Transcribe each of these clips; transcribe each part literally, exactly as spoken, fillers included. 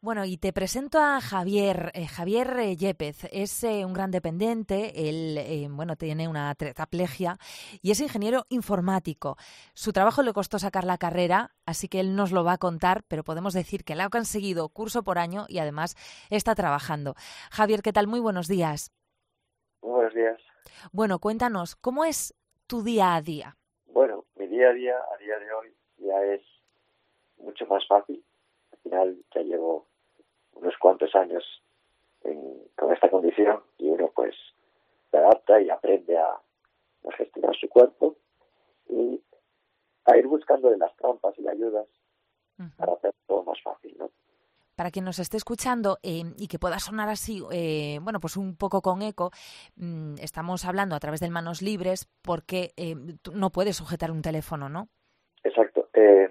Bueno, y te presento a Javier. Eh, Javier eh, Yepez es eh, un gran dependiente, él eh, bueno, tiene una tetraplegia y es ingeniero informático. Su trabajo le costó sacar la carrera, así que él nos lo va a contar, pero podemos decir que la ha conseguido curso por año y además está trabajando. Javier, ¿qué tal? Muy buenos días. Muy buenos días. Bueno, cuéntanos, ¿cómo es tu día a día? Bueno, mi día a día, a día de hoy, ya es mucho más fácil. Al final ya llevo unos cuantos años en, con esta condición y uno pues se adapta y aprende a, a gestionar su cuerpo y a ir buscando de las trampas y ayudas Uh-huh. para hacer todo más fácil, ¿no? Para quien nos esté escuchando eh, y que pueda sonar así, eh, bueno, pues un poco con eco, mmm, estamos hablando a través de manos libres porque eh, tú no puedes sujetar un teléfono, ¿no? Exacto. Eh,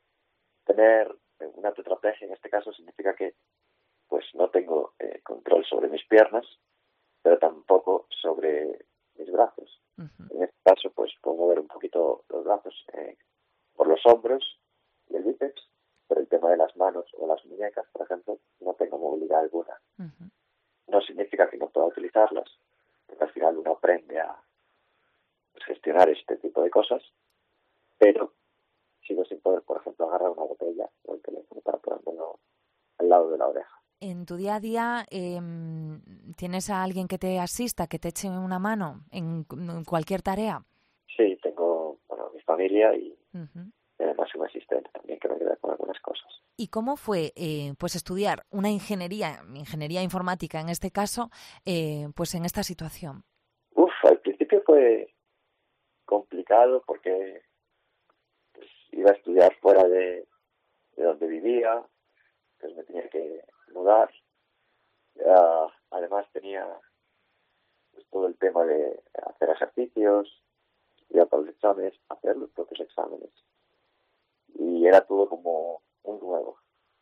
tener una tetraplegia en este caso significa que pues no tengo eh, control sobre mis piernas, pero tampoco sobre mis brazos. Uh-huh. En este caso, pues puedo mover un poquito los brazos eh, por los hombros y el bíceps, pero el tema de las manos o las muñecas, por ejemplo, no tengo movilidad alguna. Uh-huh. No significa que no pueda utilizarlas, porque al final uno aprende a pues, gestionar este tipo de cosas, pero sigo sin poder, por ejemplo, agarrar una botella o el teléfono para ponérmelo al lado de la oreja. En tu día a día, eh, ¿tienes a alguien que te asista, que te eche una mano en, en cualquier tarea? Sí, tengo, bueno, mi familia y Uh-huh. además un asistente también que me ayuda con algunas cosas. ¿Y cómo fue eh, pues estudiar una ingeniería, ingeniería informática en este caso, eh, pues en esta situación? Uf, al principio fue complicado porque pues, iba a estudiar fuera de, de donde vivía, pues me tenía que mudar. Uh, además tenía pues, todo el tema de hacer ejercicios, estudiar para los exámenes, hacer los propios exámenes. Y era todo como un nuevo.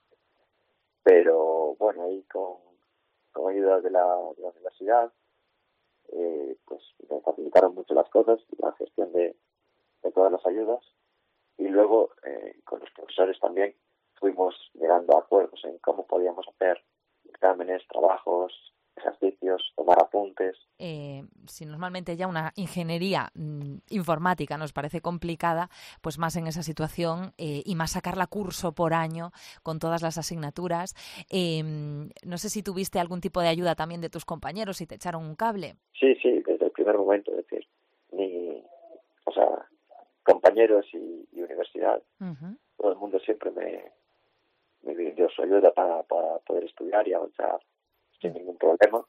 Pero bueno, ahí con, con ayuda de la, de la universidad, eh, pues me facilitaron mucho las cosas, la gestión de, de todas las ayudas. Y luego eh, con los profesores también fuimos llegando a acuerdos en cómo podíamos hacer exámenes, trabajos, ejercicios, tomar apuntes. Eh, si normalmente ya una ingeniería mmm, informática nos parece complicada, pues más en esa situación eh, y más sacarla curso por año con todas las asignaturas. Eh, no sé si tuviste algún tipo de ayuda también de tus compañeros, si te echaron un cable. Sí, sí, desde el primer momento, es decir, ni, o sea, compañeros y, y universidad, uh-huh. Todo el mundo siempre me, me brindó su ayuda para, para poder estudiar y avanzar sin ningún problema.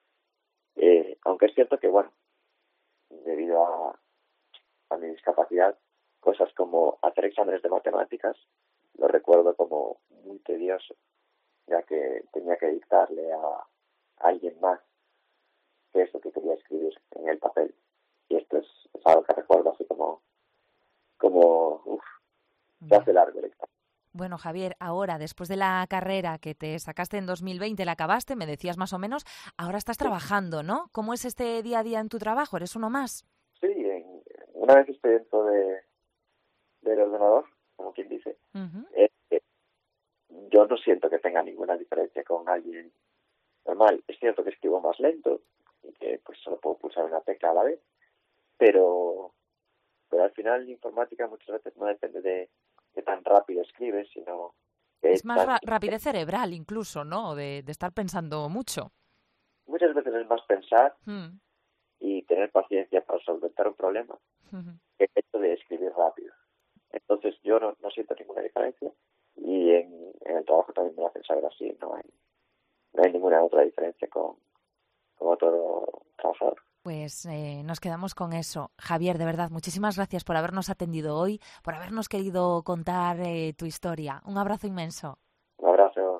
Eh, aunque es cierto que, bueno, debido a, a mi discapacidad, cosas como hacer exámenes de matemáticas lo recuerdo como muy tedioso, ya que tenía que dictarle a, a alguien más qué es lo que quería escribir en el papel. Y esto es, es algo que recuerdo así como, como uff, se hace largo el examen. Bueno, Javier, ahora, después de la carrera que te sacaste en dos mil veinte, la acabaste, me decías más o menos, ahora estás trabajando, ¿no? ¿Cómo es este día a día en tu trabajo? ¿Eres uno más? Sí, en, una vez estoy dentro de, del ordenador, como quien dice, uh-huh. eh, eh, yo no siento que tenga ninguna diferencia con alguien normal. Es cierto que escribo más lento y que pues solo puedo pulsar una tecla a la vez, pero, pero al final la informática muchas veces no depende de que tan rápido escribes, sino que es más tan... ra- rapidez cerebral incluso, ¿no? De, de estar pensando mucho. Muchas veces es más pensar hmm. y tener paciencia para solventar un problema uh-huh. que el hecho de escribir rápido. Entonces yo no, no siento ninguna diferencia y en, en el trabajo también me lo hacen saber así, no hay, no hay ninguna otra diferencia con, con otro trabajador. Pues eh, nos quedamos con eso. Javier, de verdad, muchísimas gracias por habernos atendido hoy, por habernos querido contar eh, tu historia. Un abrazo inmenso. Un abrazo.